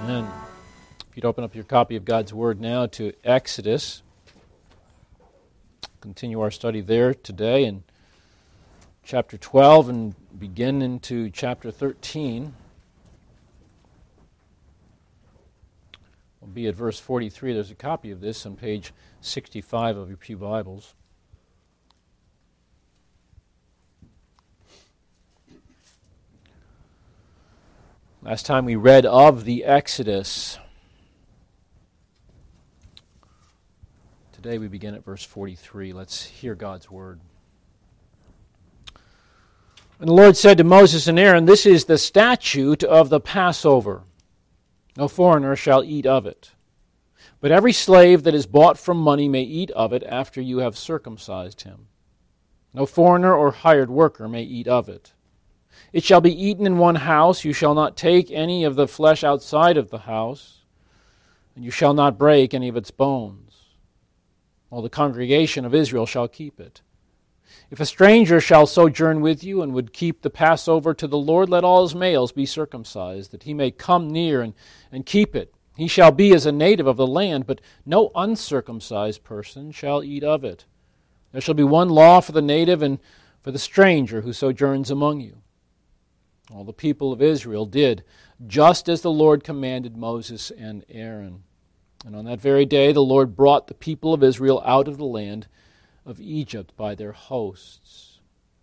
Amen. If you'd open up your copy of God's Word now to Exodus, continue our study there today in chapter 12 and begin into chapter 13. We'll be at verse 43. There's a copy of this on page 65 of your Pew Bibles. Last time we read of the Exodus. Today we begin at verse 43. Let's hear God's word. And the Lord said to Moses and Aaron, "This is the statute of the Passover. No foreigner shall eat of it. But every slave that is bought from money may eat of it after you have circumcised him. No foreigner or hired worker may eat of it. It shall be eaten in one house. You shall not take any of the flesh outside of the house, and you shall not break any of its bones. All the congregation of Israel shall keep it. If a stranger shall sojourn with you and would keep the Passover to the Lord, let all his males be circumcised, that he may come near and keep it. He shall be as a native of the land, but no uncircumcised person shall eat of it. There shall be one law for the native and for the stranger who sojourns among you." All the people of Israel did just as the Lord commanded Moses and Aaron. And on that very day the Lord brought the people of Israel out of the land of Egypt by their hosts.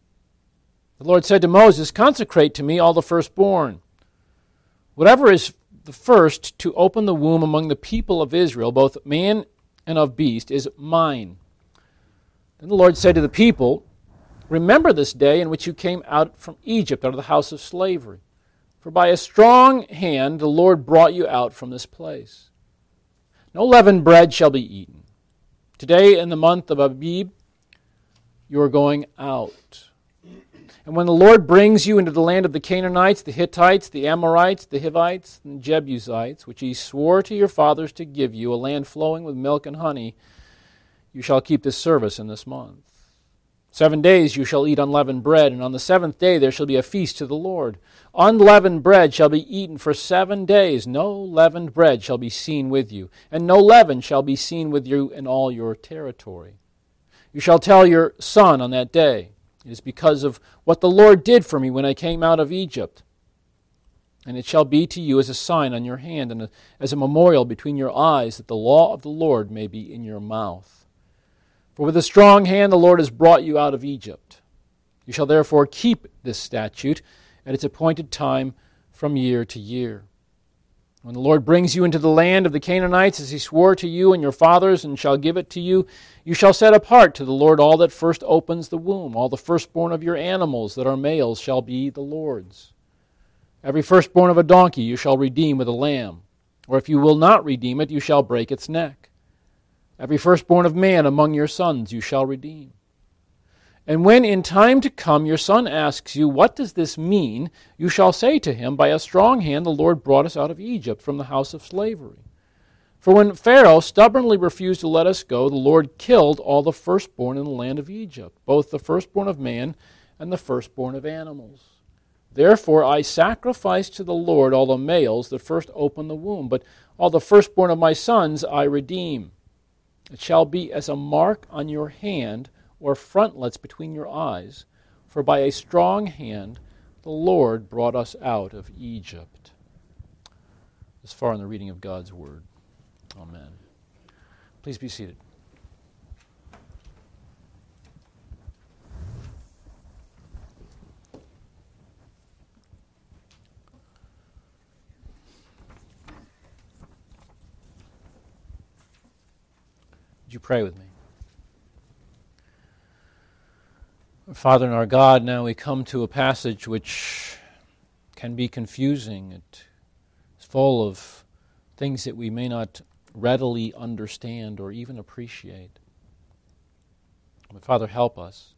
The Lord said to Moses, "Consecrate to me all the firstborn. Whatever is the first to open the womb among the people of Israel, both man and of beast, is mine." Then the Lord said to the people, "Remember this day in which you came out from Egypt, out of the house of slavery. For by a strong hand the Lord brought you out from this place. No leavened bread shall be eaten. Today in the month of Abib you are going out. And when the Lord brings you into the land of the Canaanites, the Hittites, the Amorites, the Hivites, and the Jebusites, which he swore to your fathers to give you, a land flowing with milk and honey, you shall keep this service in this month. 7 days you shall eat unleavened bread, and on the seventh day there shall be a feast to the Lord. Unleavened bread shall be eaten for 7 days. No leavened bread shall be seen with you, and no leaven shall be seen with you in all your territory. You shall tell your son on that day, it is because of what the Lord did for me when I came out of Egypt. And it shall be to you as a sign on your hand and as a memorial between your eyes, that the law of the Lord may be in your mouth. For with a strong hand the Lord has brought you out of Egypt. You shall therefore keep this statute at its appointed time from year to year. When the Lord brings you into the land of the Canaanites, as he swore to you and your fathers, and shall give it to you, you shall set apart to the Lord all that first opens the womb. All the firstborn of your animals that are males shall be the Lord's. Every firstborn of a donkey you shall redeem with a lamb, or if you will not redeem it, you shall break its neck. Every firstborn of man among your sons you shall redeem. And when in time to come your son asks you, 'What does this mean?' you shall say to him, 'By a strong hand the Lord brought us out of Egypt from the house of slavery.' For when Pharaoh stubbornly refused to let us go, the Lord killed all the firstborn in the land of Egypt, both the firstborn of man and the firstborn of animals. Therefore I sacrifice to the Lord all the males that first open the womb, but all the firstborn of my sons I redeem. It shall be as a mark on your hand or frontlets between your eyes, for by a strong hand the Lord brought us out of Egypt." As far in the reading of God's Word. Amen. Please be seated. Would you pray with me? Our Father and our God, now we come to a passage which can be confusing. It is full of things that we may not readily understand or even appreciate. But Father, help us.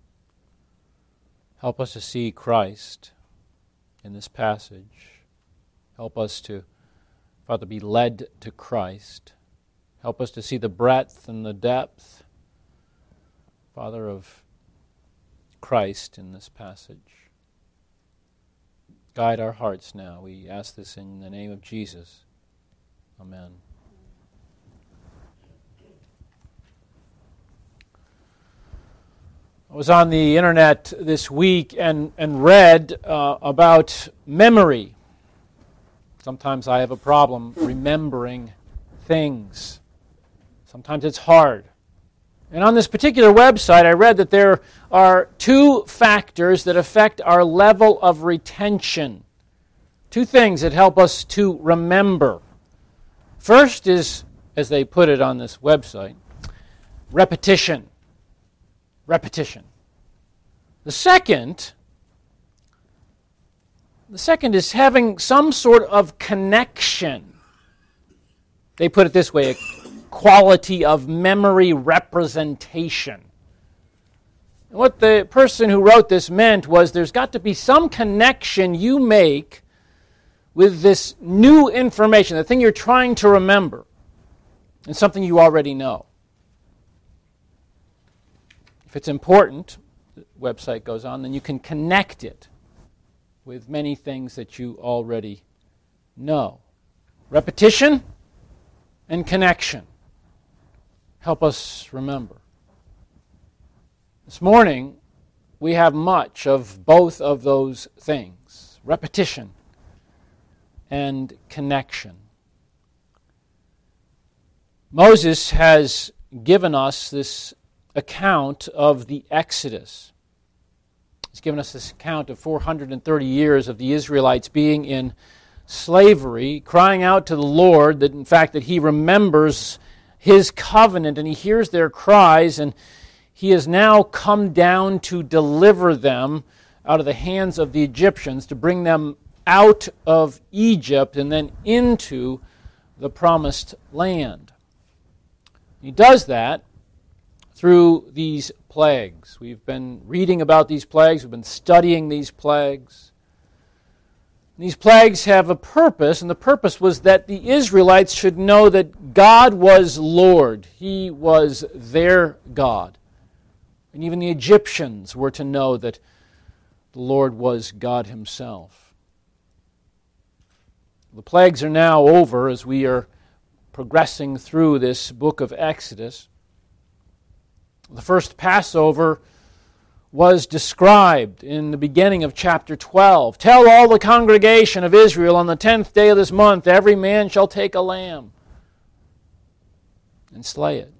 Help us to see Christ in this passage. Help us to, Father, be led to Christ. Help us to see the breadth and the depth, Father, of Christ in this passage. Guide our hearts now. We ask this in the name of Jesus. Amen. I was on the internet this week and read about memory. Sometimes I have a problem remembering things. Sometimes it's hard. And on this particular website, I read that there are two factors that affect our level of retention. Two things that help us to remember. First is, as they put it on this website, repetition. Repetition. The second is having some sort of connection. They put it this way, a quality of memory representation. And what the person who wrote this meant was there's got to be some connection you make with this new information, the thing you're trying to remember, and something you already know. If it's important, the website goes on, then you can connect it with many things that you already know. Repetition and connection help us remember. This morning, we have much of both of those things, repetition and connection. Moses has given us this account of the Exodus. He's given us this account of 430 years of the Israelites being in slavery, crying out to the Lord that, in fact, that He remembers His covenant and He hears their cries, and He has now come down to deliver them out of the hands of the Egyptians, to bring them out of Egypt and then into the promised land. He does that through these plagues. We've been reading about these plagues. We've been studying these plagues. These plagues have a purpose, and the purpose was that the Israelites should know that God was Lord. He was their God. And even the Egyptians were to know that the Lord was God Himself. The plagues are now over as we are progressing through this book of Exodus. The first Passover was described in the beginning of chapter 12. Tell all the congregation of Israel on the 10th day of this month, every man shall take a lamb and slay it.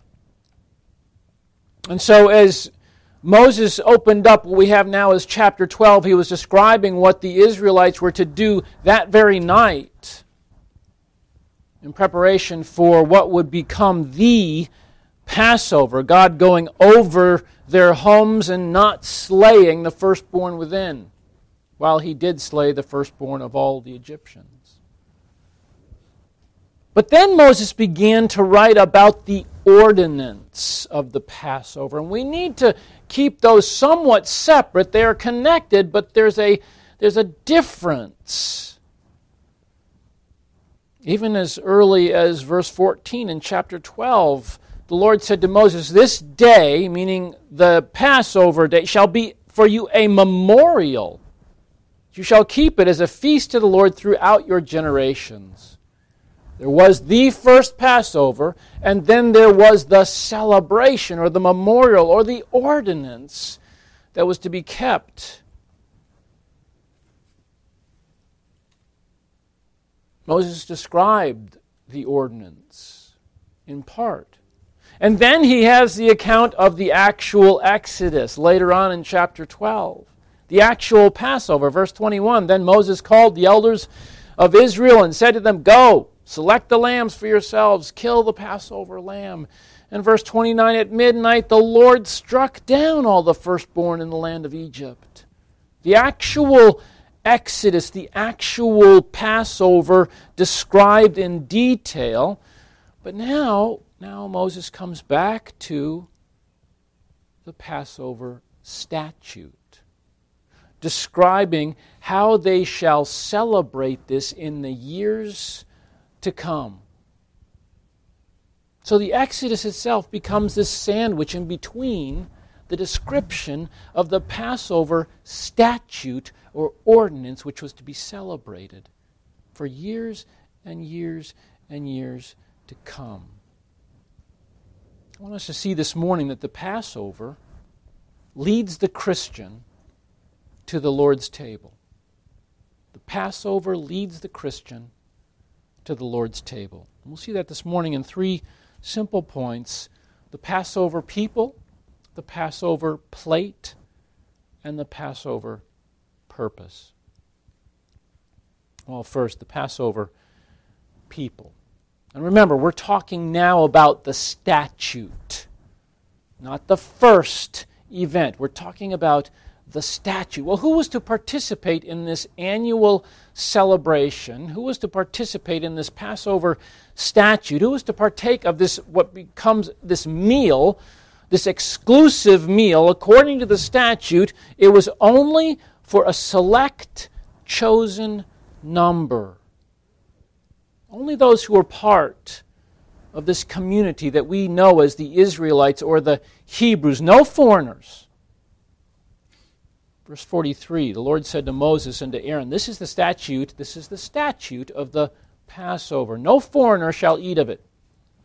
And so as Moses opened up what we have now as chapter 12, he was describing what the Israelites were to do that very night in preparation for what would become the Passover, God going over their homes and not slaying the firstborn within, while He did slay the firstborn of all the Egyptians. But then Moses began to write about the ordinance of the Passover, and we need to keep those somewhat separate. They are connected, but there's a difference. Even as early as verse 14 in chapter 12, the Lord said to Moses, "This day," meaning the Passover day, "shall be for you a memorial. You shall keep it as a feast to the Lord throughout your generations." There was the first Passover, and then there was the celebration or the memorial or the ordinance that was to be kept. Moses described the ordinance in part. And then he has the account of the actual Exodus later on in chapter 12. The actual Passover, verse 21. Then Moses called the elders of Israel and said to them, "Go, select the lambs for yourselves, kill the Passover lamb." And verse 29, at midnight the Lord struck down all the firstborn in the land of Egypt. The actual Exodus, the actual Passover described in detail. But now Moses comes back to the Passover statute, describing how they shall celebrate this in the years to come. So the Exodus itself becomes this sandwich in between the description of the Passover statute or ordinance which was to be celebrated for years and years and years to come. I want us to see this morning that the Passover leads the Christian to the Lord's table. The Passover leads the Christian to the Lord's table. And we'll see that this morning in three simple points: the Passover people, the Passover plate, and the Passover purpose. Well, first, the Passover people. And remember, we're talking now about the statute, not the first event. We're talking about the statute. Well, who was to participate in this annual celebration? Who was to participate in this Passover statute? Who was to partake of this, what becomes this meal, this exclusive meal? According to the statute, it was only for a select, chosen number. Only those who were part of this community that we know as the Israelites or the Hebrews. No foreigners. Verse 43, the Lord said to Moses and to Aaron, this is the statute of the Passover. No foreigner shall eat of it.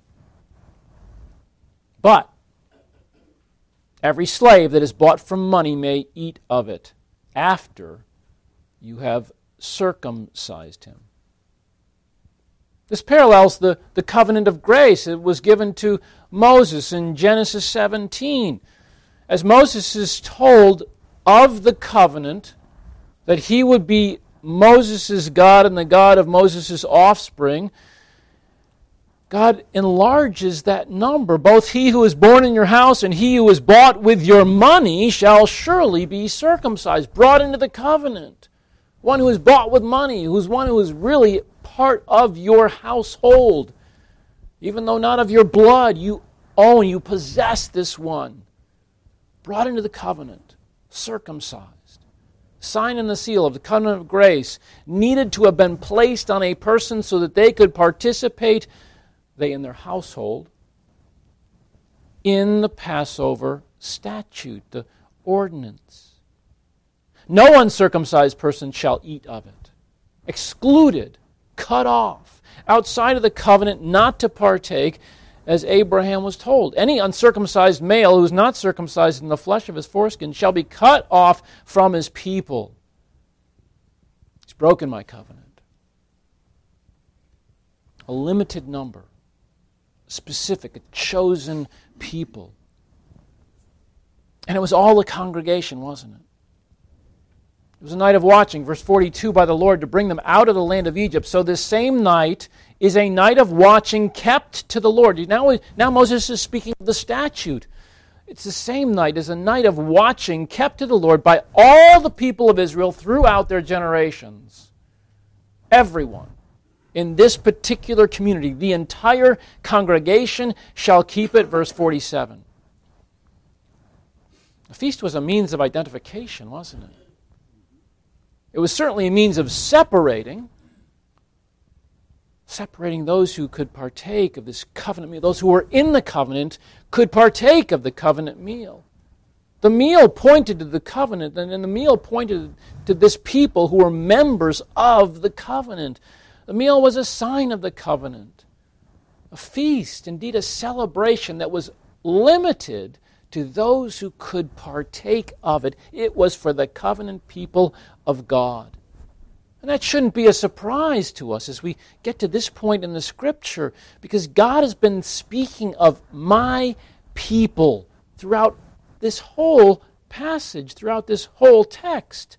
But every slave that is bought from money may eat of it after you have circumcised him. This parallels the covenant of grace. It was given to Moses in Genesis 17. As Moses is told of the covenant, that he would be Moses' God and the God of Moses' offspring, God enlarges that number. Both he who is born in your house and he who is bought with your money shall surely be circumcised, brought into the covenant. One who is bought with money, one who is really part of your household. Even though not of your blood, you possess this one. Brought into the covenant, circumcised. Sign and the seal of the covenant of grace needed to have been placed on a person so that they could participate, they and their household, in the Passover statute, the ordinance. No uncircumcised person shall eat of it. Excluded, cut off, outside of the covenant, not to partake, as Abraham was told. Any uncircumcised male who is not circumcised in the flesh of his foreskin shall be cut off from his people. He's broken my covenant. A limited number, specific, a chosen people. And it was all the congregation, wasn't it? It was a night of watching, verse 42, by the Lord to bring them out of the land of Egypt. So this same night is a night of watching kept to the Lord. Now Moses is speaking of the statute. It's the same night as a night of watching kept to the Lord by all the people of Israel throughout their generations. Everyone in this particular community, the entire congregation shall keep it, verse 47. The feast was a means of identification, wasn't it? It was certainly a means of separating those who could partake of this covenant meal. Those who were in the covenant could partake of the covenant meal. The meal pointed to the covenant, and the meal pointed to this people who were members of the covenant. The meal was a sign of the covenant, a feast, indeed a celebration that was limited to those who could partake of it. It was for the covenant people of God. And that shouldn't be a surprise to us as we get to this point in the Scripture, because God has been speaking of my people throughout this whole passage, throughout this whole text.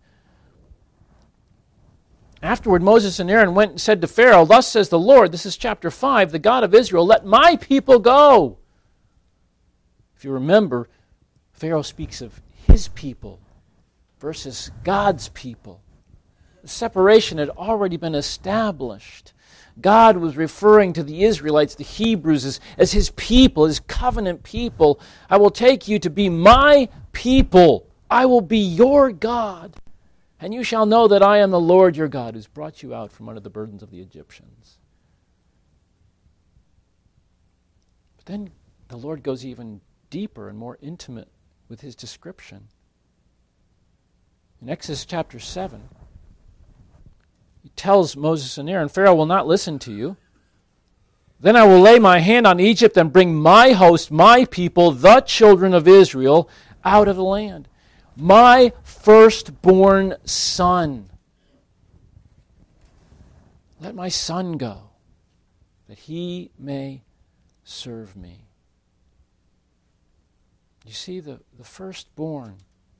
Afterward, Moses and Aaron went and said to Pharaoh, thus says the Lord, this is chapter 5, the God of Israel, let my people go. If you remember, Pharaoh speaks of his people versus God's people. The separation had already been established. God was referring to the Israelites, the Hebrews, as his people, his covenant people. I will take you to be my people. I will be your God. And you shall know that I am the Lord your God, who's brought you out from under the burdens of the Egyptians. But then the Lord goes even deeper and more intimate with his description. In Exodus chapter 7, he tells Moses and Aaron, Pharaoh will not listen to you. Then I will lay my hand on Egypt and bring my host, my people, the children of Israel, out of the land. My firstborn son. Let my son go, that he may serve me. You see, the firstborn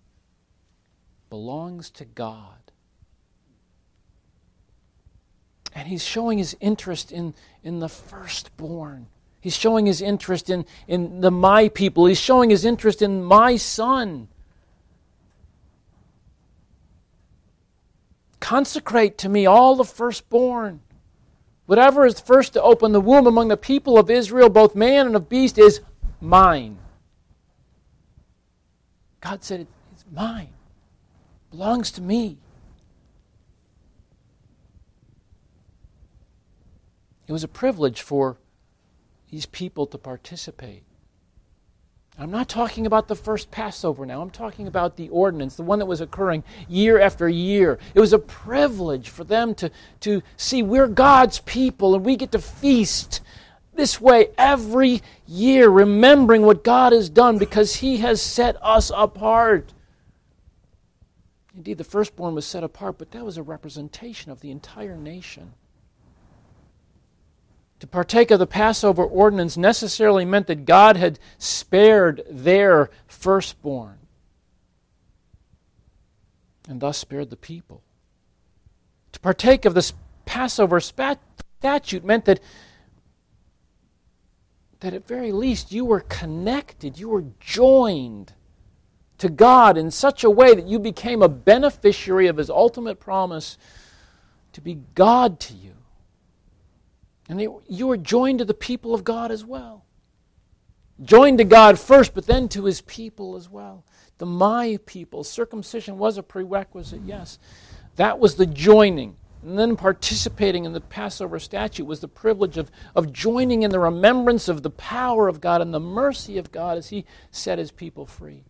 belongs to God. And he's showing his interest in the firstborn. He's showing his interest in the my people. He's showing his interest in my son. Consecrate to me all the firstborn. Whatever is first to open the womb among the people of Israel, both man and of beast, is mine. God said, it's mine. It belongs to me. It was a privilege for these people to participate. I'm not talking about the first Passover now. I'm talking about the ordinance, the one that was occurring year after year. It was a privilege for them to see we're God's people and we get to feast this way every year, remembering what God has done because He has set us apart. Indeed, the firstborn was set apart, but that was a representation of the entire nation. To partake of the Passover ordinance necessarily meant that God had spared their firstborn and thus spared the people. To partake of this Passover statute meant that at very least you were connected, you were joined to God in such a way that you became a beneficiary of His ultimate promise to be God to you. And you were joined to the people of God as well. Joined to God first, but then to His people as well. The my people. Circumcision was a prerequisite, yes. That was the joining. And then participating in the Passover statute was the privilege of joining in the remembrance of the power of God and the mercy of God as He set His people free.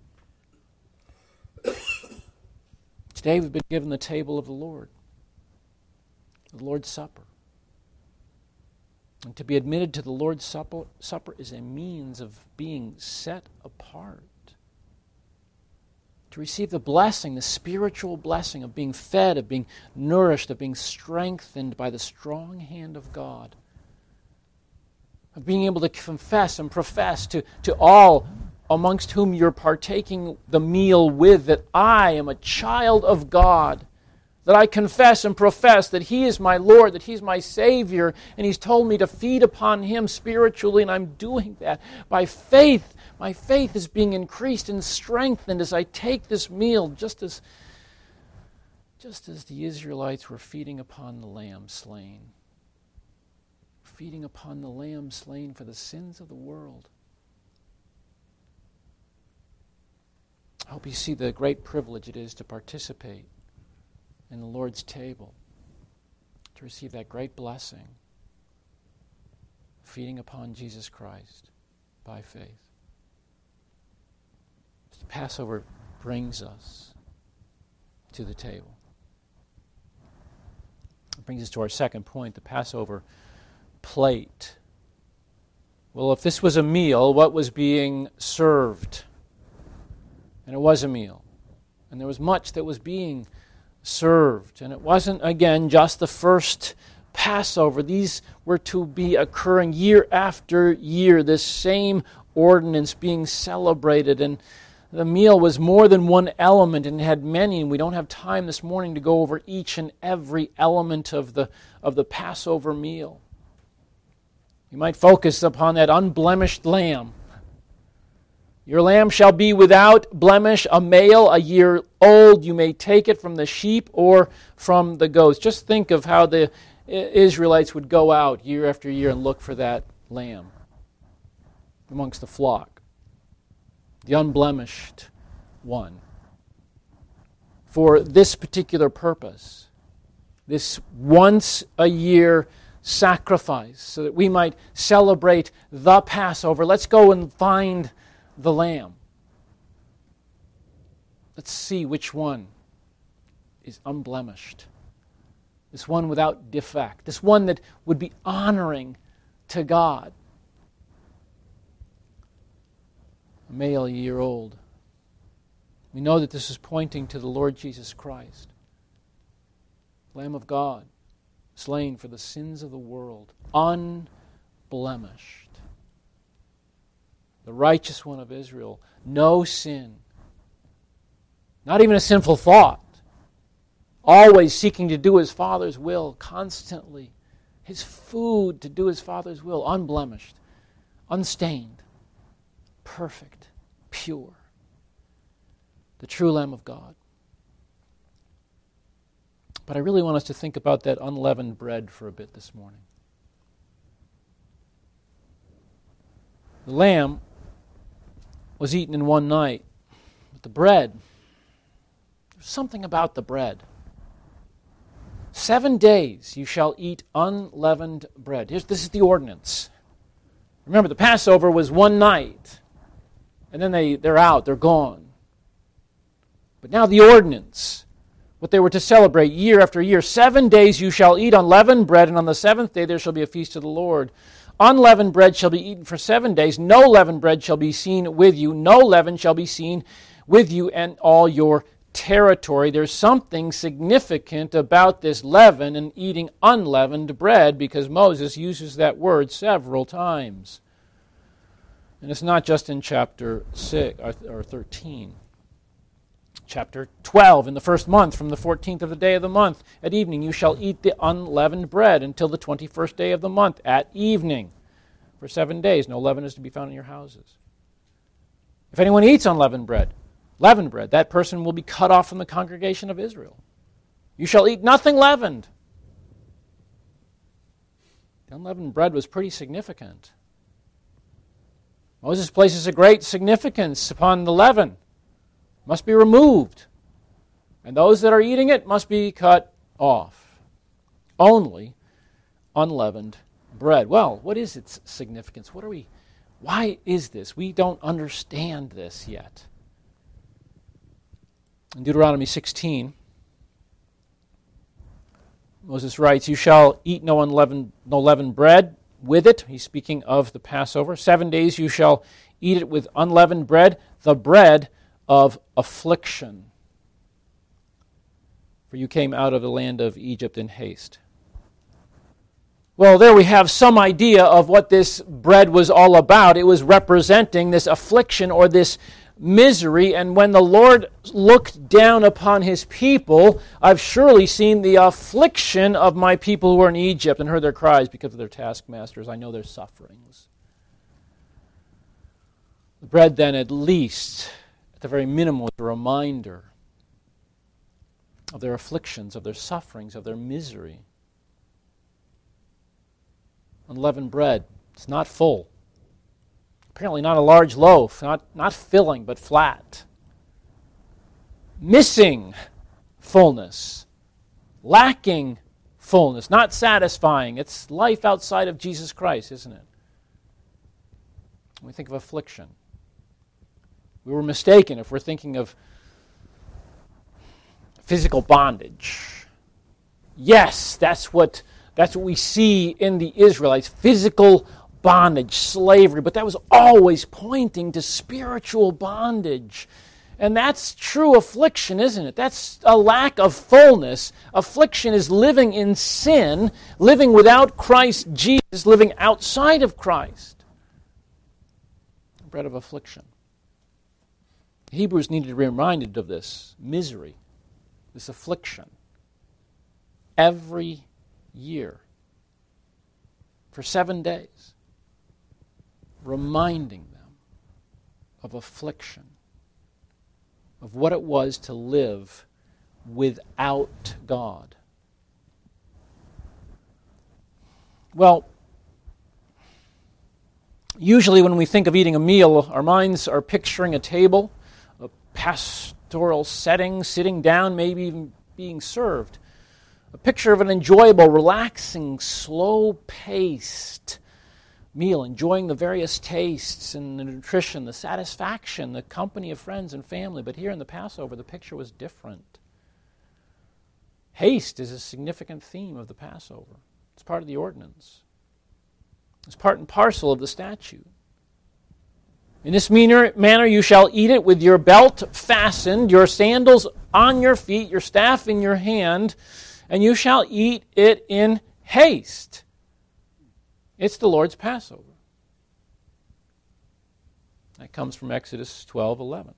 Today we've been given the table of the Lord, the Lord's Supper. And to be admitted to the Lord's Supper is a means of being set apart. To receive the blessing, the spiritual blessing of being fed, of being nourished, of being strengthened by the strong hand of God. Of being able to confess and profess to all amongst whom you're partaking the meal with that I am a child of God. That I confess and profess that He is my Lord, that He's my Savior, and He's told me to feed upon Him spiritually, and I'm doing that by faith. My faith is being increased and strengthened as I take this meal, just as the Israelites were feeding upon the lamb slain. Feeding upon the lamb slain for the sins of the world. I hope you see the great privilege it is to participate in the Lord's table, to receive that great blessing, feeding upon Jesus Christ by faith. The Passover brings us to the table. It brings us to our second point, the Passover plate. Well, if this was a meal, what was being served? And it was a meal. And there was much that was being served. And it wasn't, again, just the first Passover. These were to be occurring year after year, this same ordinance being celebrated. And the meal was more than one element and had many, and we don't have time this morning to go over each and every element of the Passover meal. You might focus upon that unblemished lamb. Your lamb shall be without blemish, a male, a year old. You may take it from the sheep or from the goats. Just think of how the Israelites would go out year after year and look for that lamb amongst the flock. The unblemished one. For this particular purpose, this once a year sacrifice, so that we might celebrate the Passover. Let's go and find the lamb. Let's see which one is unblemished. This one without defect. This one that would be honoring to God. A male, a year old. We know that this is pointing to the Lord Jesus Christ, Lamb of God, slain for the sins of the world, unblemished. The righteous one of Israel, no sin, not even a sinful thought, always seeking to do his Father's will, constantly. His food to do his Father's will, unblemished, unstained, perfect, pure. The true Lamb of God. But I really want us to think about that unleavened bread for a bit this morning. The lamb was eaten in one night, but the bread, there's something about the bread. 7 days you shall eat unleavened bread. This is the ordinance. Remember, the Passover was one night, and then they're out, they're gone. But now the ordinance, what they were to celebrate year after year, 7 days you shall eat unleavened bread, and on the seventh day there shall be a feast to the Lord. Unleavened bread shall be eaten for 7 days. No leavened bread shall be seen with you. No leaven shall be seen with you and all your territory. There's something significant about this leaven and eating unleavened bread, because Moses uses that word several times. And it's not just in chapter 6 or 13. Chapter 12, in the first month, from the 14th of the day of the month, at evening, you shall eat the unleavened bread until the 21st day of the month, at evening. For 7 days, no leaven is to be found in your houses. If anyone eats unleavened bread, leavened bread, that person will be cut off from the congregation of Israel. You shall eat nothing leavened. The unleavened bread was pretty significant. Moses places a great significance upon the leaven. Must be removed, and those that are eating it must be cut off. Only unleavened bread. Well, what is its significance? Why is this? We don't understand this yet. In Deuteronomy 16, Moses writes, you shall eat no leavened bread with it. He's speaking of the Passover. 7 days you shall eat it with unleavened bread, the bread of affliction. For you came out of the land of Egypt in haste. Well, there we have some idea of what this bread was all about. It was representing this affliction or this misery, and when the Lord looked down upon his people, I've surely seen the affliction of my people who are in Egypt and heard their cries because of their taskmasters. I know their sufferings. The bread then, at least, at the very minimum, was a reminder of their afflictions, of their sufferings, of their misery. Unleavened bread, it's not full. Apparently not a large loaf, not filling, but flat. Missing fullness. Lacking fullness. Not satisfying. It's life outside of Jesus Christ, isn't it? When we think of affliction, we were mistaken if we're thinking of physical bondage. Yes, that's what we see in the Israelites, physical bondage, slavery, but that was always pointing to spiritual bondage. And that's true affliction, isn't it? That's a lack of fullness. Affliction is living in sin, living without Christ Jesus, living outside of Christ. Bread of affliction. The Hebrews needed to be reminded of this misery, this affliction, every year for 7 days, reminding them of affliction, of what it was to live without God. Well, usually when we think of eating a meal, our minds are picturing a table, a pastoral setting, sitting down, maybe even being served. A picture of an enjoyable, relaxing, slow-paced meal, enjoying the various tastes and the nutrition, the satisfaction, the company of friends and family. But here in the Passover, the picture was different. Haste is a significant theme of the Passover. It's part of the ordinance. It's part and parcel of the statute. In this manner you shall eat it with your belt fastened, your sandals on your feet, your staff in your hand, and you shall eat it in haste. It's the Lord's Passover. That comes from Exodus 12:11.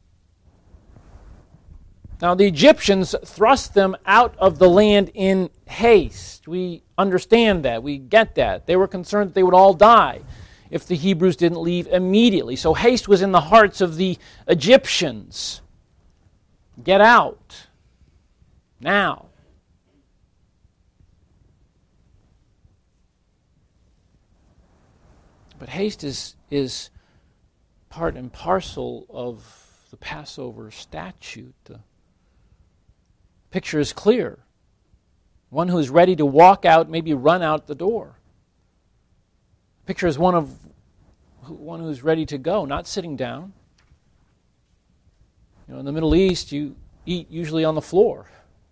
Now the Egyptians thrust them out of the land in haste. We understand that. We get that. They were concerned that they would all die if the Hebrews didn't leave immediately. So haste was in the hearts of the Egyptians. Get out now. But haste is part and parcel of the Passover statute. The picture is clear. One who is ready to walk out, maybe run out the door. The picture is one who's ready to go, not sitting down. In the Middle East, you eat usually on the floor,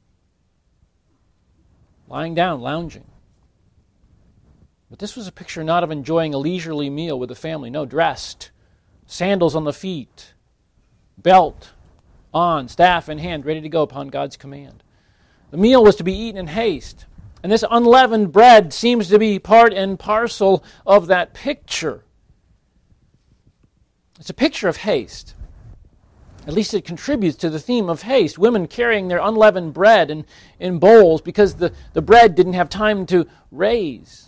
lying down, lounging. But this was a picture not of enjoying a leisurely meal with the family. No, dressed, sandals on the feet, belt on, staff in hand, ready to go upon God's command. The meal was to be eaten in haste. And this unleavened bread seems to be part and parcel of that picture. It's a picture of haste. At least it contributes to the theme of haste. Women carrying their unleavened bread in bowls because the bread didn't have time to rise.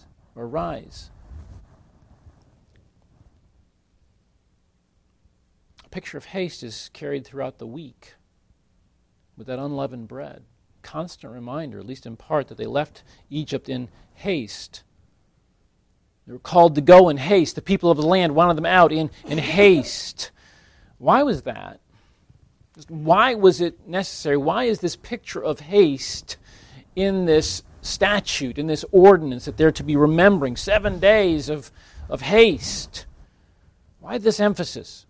A picture of haste is carried throughout the week with that unleavened bread. Constant reminder, at least in part, that they left Egypt in haste. They were called to go in haste. The people of the land wanted them out in haste. Why was that? Why was it necessary? Why is this picture of haste in this statute, in this ordinance that they're to be remembering? 7 days of haste. Why this emphasis?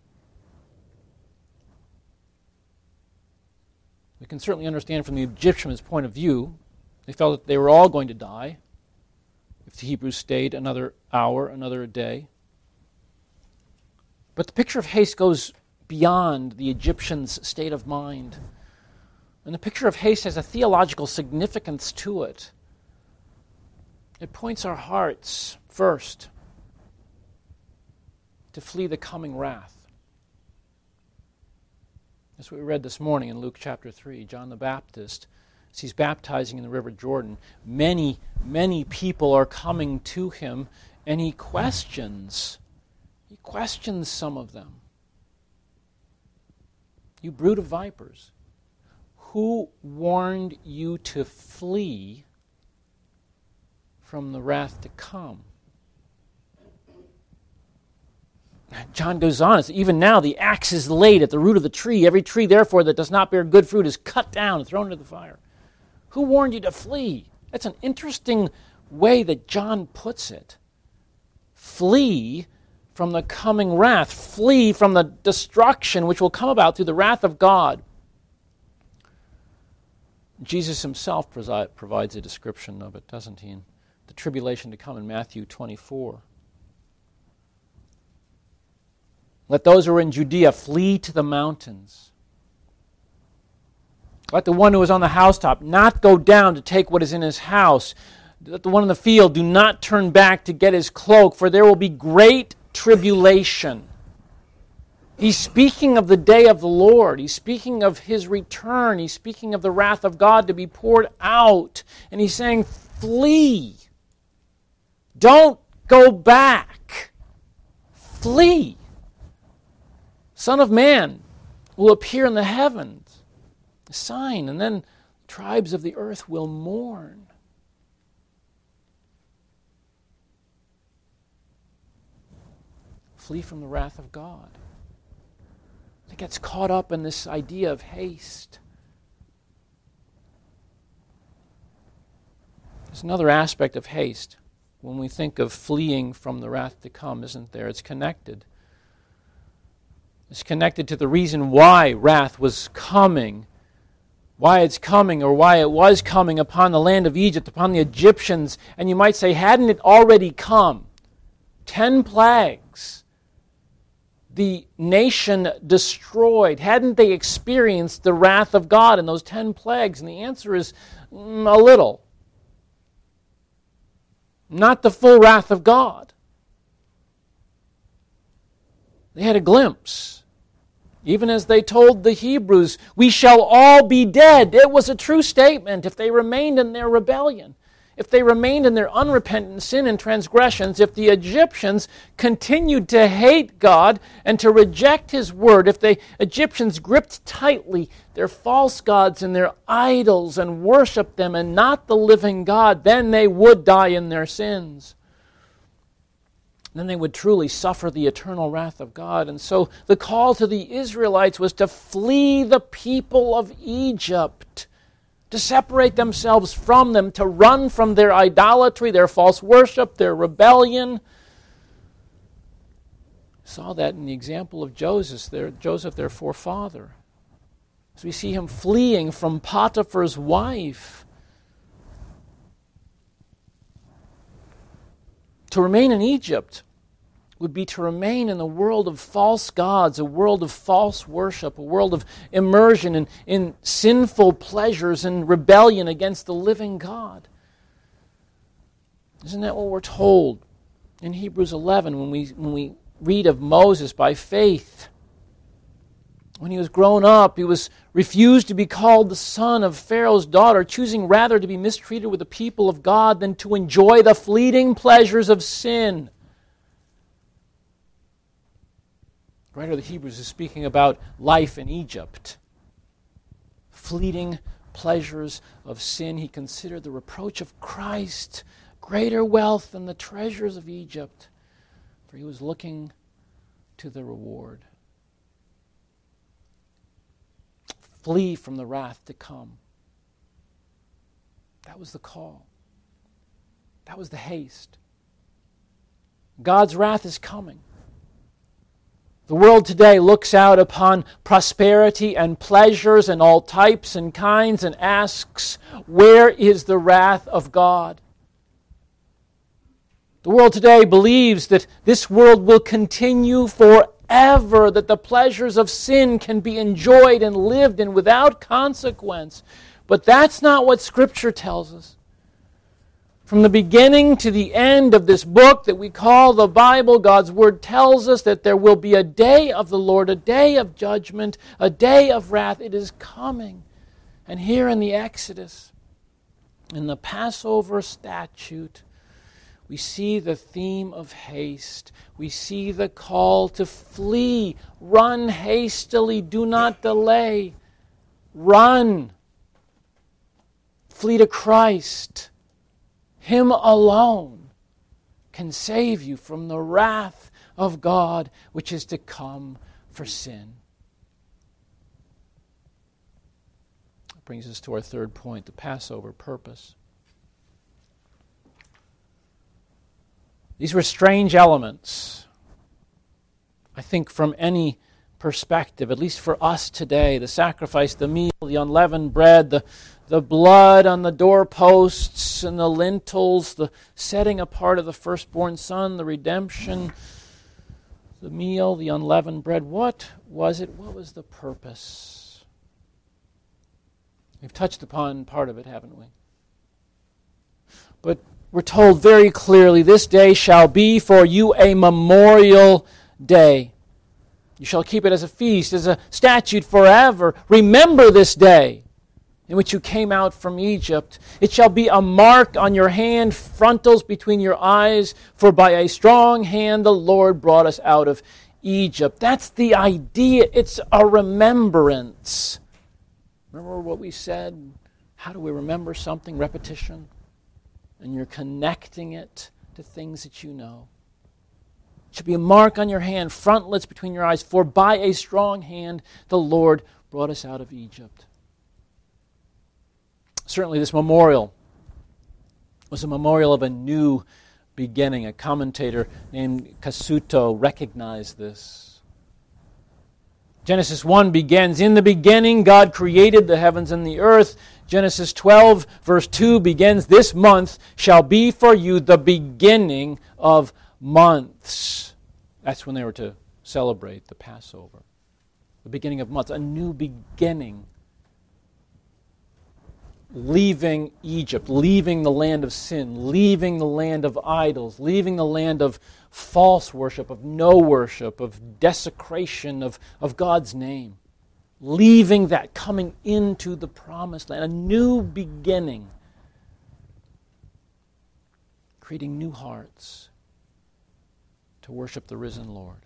We can certainly understand from the Egyptians' point of view. They felt that they were all going to die if the Hebrews stayed another hour, another day. But the picture of haste goes beyond the Egyptians' state of mind. And the picture of haste has a theological significance to it. It points our hearts, first, to flee the coming wrath. That's what we read this morning in Luke chapter 3. John the Baptist, as he's baptizing in the River Jordan, many, many people are coming to him, and he questions some of them. You brood of vipers, who warned you to flee from the wrath to come? John goes on, even now the axe is laid at the root of the tree. Every tree, therefore, that does not bear good fruit is cut down and thrown into the fire. Who warned you to flee? That's an interesting way that John puts it. Flee from the coming wrath. Flee from the destruction which will come about through the wrath of God. Jesus himself provides a description of it, doesn't he? In the tribulation to come in Matthew 24. Let those who are in Judea flee to the mountains. Let the one who is on the housetop not go down to take what is in his house. Let the one in the field do not turn back to get his cloak, for there will be great tribulation. He's speaking of the day of the Lord. He's speaking of his return. He's speaking of the wrath of God to be poured out. And he's saying, flee. Don't go back. Flee. Son of Man will appear in the heavens, a sign, and then tribes of the earth will mourn. Flee from the wrath of God. It gets caught up in this idea of haste. There's another aspect of haste when we think of fleeing from the wrath to come, isn't there? It's connected. It's connected to the reason why wrath was coming, why it's coming, or why it was coming upon the land of Egypt, upon the Egyptians. And you might say, hadn't it already come? 10 plagues, the nation destroyed? Hadn't they experienced the wrath of God in those 10 plagues? And the answer is a little. Not the full wrath of God. They had a glimpse. Even as they told the Hebrews, "We shall all be dead." It was a true statement if they remained in their rebellion. If they remained in their unrepentant sin and transgressions, if the Egyptians continued to hate God and to reject His word, if the Egyptians gripped tightly their false gods and their idols and worshiped them and not the living God, then they would die in their sins. Then they would truly suffer the eternal wrath of God. And so the call to the Israelites was to flee the people of Egypt, to separate themselves from them, to run from their idolatry, their false worship, their rebellion. Saw that in the example of Joseph, their forefather. As we see him fleeing from Potiphar's wife. To remain in Egypt would be to remain in a world of false gods, a world of false worship, a world of immersion in sinful pleasures and rebellion against the living God. Isn't that what we're told in Hebrews 11 when we read of Moses by faith? When he was grown up, he was refused to be called the son of Pharaoh's daughter, choosing rather to be mistreated with the people of God than to enjoy the fleeting pleasures of sin. The writer of the Hebrews is speaking about life in Egypt. Fleeting pleasures of sin. He considered the reproach of Christ greater wealth than the treasures of Egypt, for he was looking to the reward. Flee from the wrath to come. That was the call. That was the haste. God's wrath is coming. The world today looks out upon prosperity and pleasures and all types and kinds and asks, where is the wrath of God? The world today believes that this world will continue forever, that the pleasures of sin can be enjoyed and lived in without consequence. But that's not what Scripture tells us. From the beginning to the end of this book that we call the Bible, God's Word tells us that there will be a day of the Lord, a day of judgment, a day of wrath. It is coming. And here in the Exodus, in the Passover statute, we see the theme of haste. We see the call to flee. Run hastily. Do not delay. Run. Flee to Christ. Him alone can save you from the wrath of God which is to come for sin. That brings us to our third point, the Passover purpose. These were strange elements, I think, from any perspective, at least for us today. The sacrifice, the meal, the unleavened bread, the blood on the doorposts and the lintels, the setting apart of the firstborn son, the redemption, the meal, the unleavened bread. What was it? What was the purpose? We've touched upon part of it, haven't we? But we're told very clearly, this day shall be for you a memorial day. You shall keep it as a feast, as a statute forever. Remember this day in which you came out from Egypt. It shall be a mark on your hand, frontals between your eyes, for by a strong hand the Lord brought us out of Egypt. That's the idea. It's a remembrance. Remember what we said? How do we remember something? Repetition. And you're connecting it to things that you know. It should be a mark on your hand, frontlets between your eyes, for by a strong hand the Lord brought us out of Egypt. Certainly this memorial was a memorial of a new beginning. A commentator named Cassuto recognized this. Genesis 1 begins, in the beginning God created the heavens and the earth. Genesis 12 verse 2 begins, this month shall be for you the beginning of months. That's when they were to celebrate the Passover. The beginning of months, a new beginning. Leaving Egypt, leaving the land of sin, leaving the land of idols, leaving the land of false worship, of no worship, of desecration of God's name. Leaving that, coming into the promised land, a new beginning. Creating new hearts to worship the risen Lord.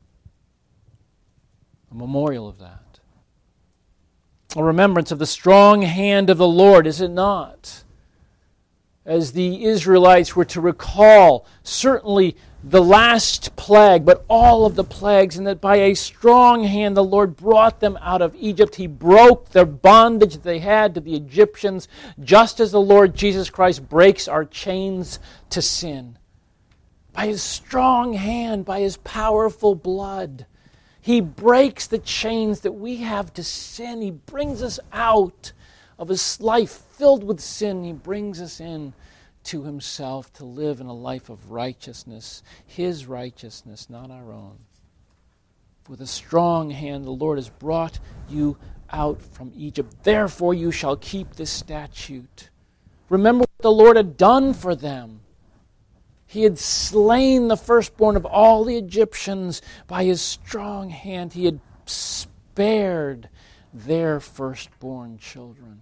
A memorial of that. A remembrance of the strong hand of the Lord, is it not? As the Israelites were to recall, certainly the last plague, but all of the plagues, and that by a strong hand the Lord brought them out of Egypt. He broke their bondage that they had to the Egyptians, just as the Lord Jesus Christ breaks our chains to sin. By His strong hand, by His powerful blood, He breaks the chains that we have to sin. He brings us out of this life filled with sin. He brings us in to Himself to live in a life of righteousness, His righteousness, not our own. With a strong hand the Lord has brought you out from Egypt. Therefore you shall keep this statute. Remember what the Lord had done for them. He had slain the firstborn of all the Egyptians by His strong hand. He had spared their firstborn children.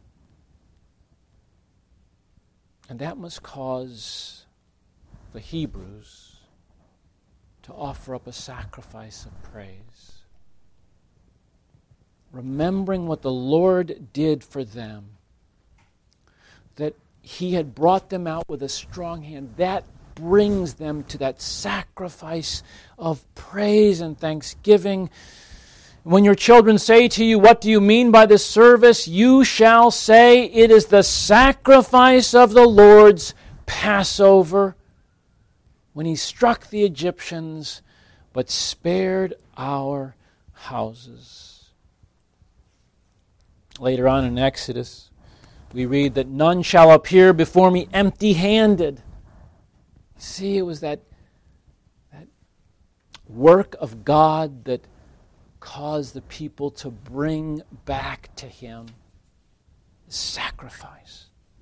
And that must cause the Hebrews to offer up a sacrifice of praise. Remembering what the Lord did for them, that He had brought them out with a strong hand, that brings them to that sacrifice of praise and thanksgiving. When your children say to you, "What do you mean by this service?" you shall say, "It is the sacrifice of the Lord's Passover, when He struck the Egyptians, but spared our houses." Later on in Exodus, we read that none shall appear before me empty-handed. See, it was that work of God that caused the people to bring back to Him sacrifice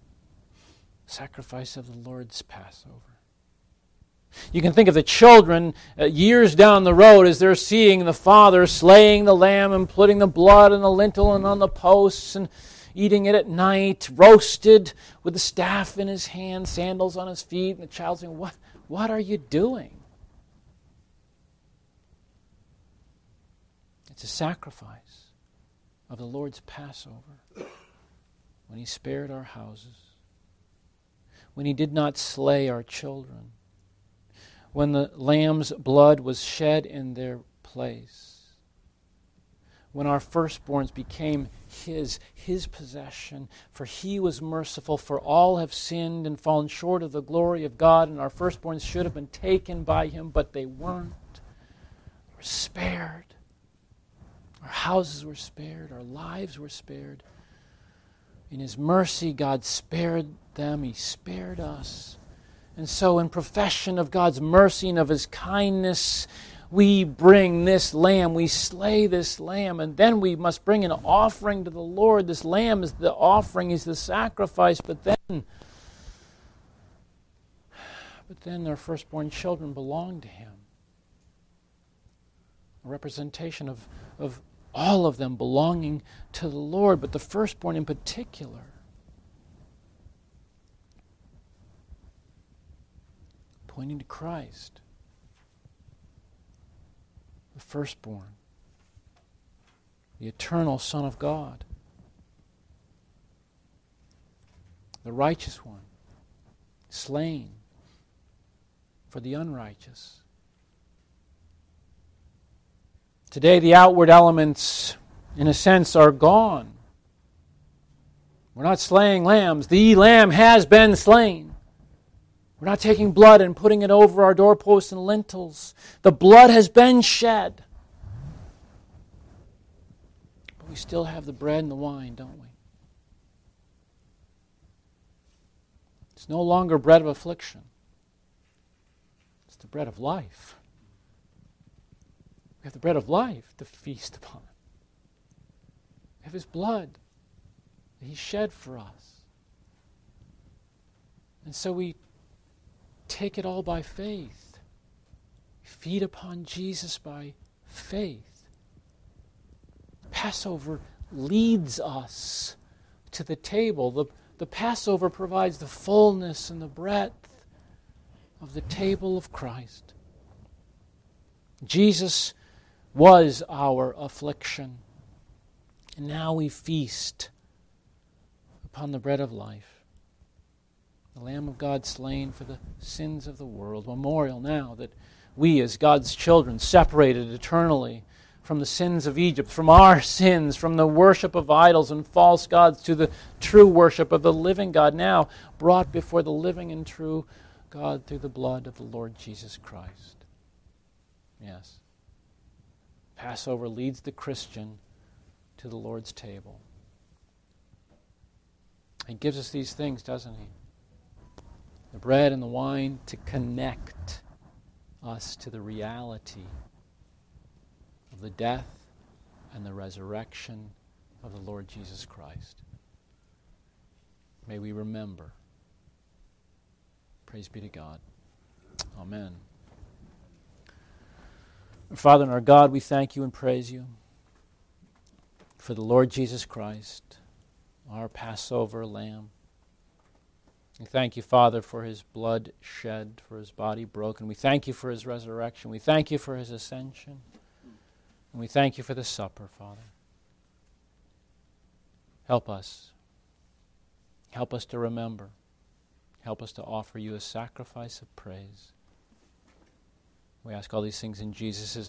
of the Lord's Passover. You can think of the children years down the road as they're seeing the father slaying the lamb and putting the blood on the lintel and on the posts and eating it at night, roasted with the staff in his hand, sandals on his feet, and the child saying, What are you doing? It's a sacrifice of the Lord's Passover, when He spared our houses, when He did not slay our children, when the lamb's blood was shed in their place, when our firstborns became His possession, for He was merciful, for all have sinned and fallen short of the glory of God, and our firstborns should have been taken by Him, but they weren't. They were spared. Our houses were spared. Our lives were spared. In His mercy, God spared them. He spared us. And so in profession of God's mercy and of His kindness, we bring this lamb, we slay this lamb, and then we must bring an offering to the Lord. This lamb is the offering, is the sacrifice, but then their firstborn children belong to Him. A representation of all of them belonging to the Lord, but the firstborn in particular. Pointing to Christ, the firstborn, the eternal Son of God, the righteous one, slain for the unrighteous. Today, the outward elements, in a sense, are gone. We're not slaying lambs. The lamb has been slain. We're not taking blood and putting it over our doorposts and lintels. The blood has been shed. But we still have the bread and the wine, don't we? It's no longer bread of affliction. It's It's the bread of life. We have the bread of life to feast upon. We have His blood that He shed for us. And so we take it all by faith. We feed upon Jesus by faith. Passover leads us to the table. The Passover provides the fullness and the breadth of the table of Christ. Jesus was our affliction, and now we feast upon the bread of life. The Lamb of God slain for the sins of the world. Memorial now that we as God's children, separated eternally from the sins of Egypt, from our sins, from the worship of idols and false gods to the true worship of the living God, now brought before the living and true God through the blood of the Lord Jesus Christ. Yes. Passover leads the Christian to the Lord's table. He gives us these things, doesn't He? The bread and the wine to connect us to the reality of the death and the resurrection of the Lord Jesus Christ. May we remember. Praise be to God. Amen. Our Father and our God, we thank You and praise You for the Lord Jesus Christ, our Passover Lamb. We thank You, Father, for His blood shed, for His body broken. We thank You for His resurrection. We thank You for His ascension. And we thank You for the supper, Father. Help us. Help us to remember. Help us to offer You a sacrifice of praise. We ask all these things in Jesus'